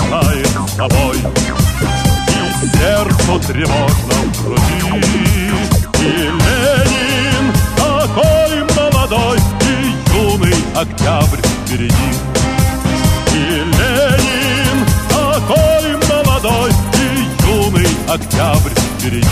толкает с собой, и сердцу тревожно в груди. И Ленин такой молодой, и юный октябрь впереди. И Ленин такой молодой, и юный октябрь впереди.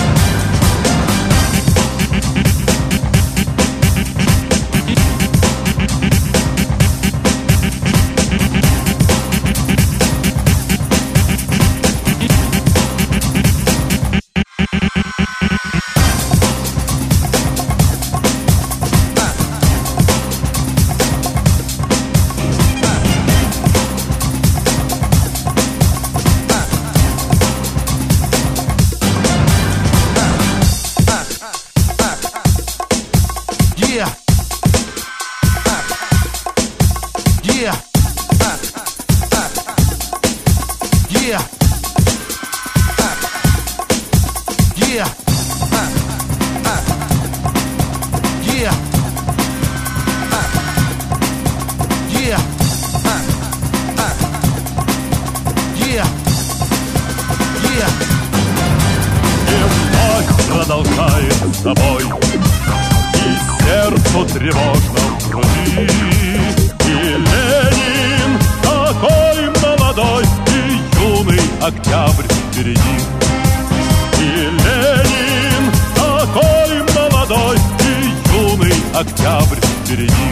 Продолжает с тобой, и сердцу тревожно в груди. И Ленин такой молодой, и юный октябрь впереди. И Ленин такой молодой, и юный октябрь впереди.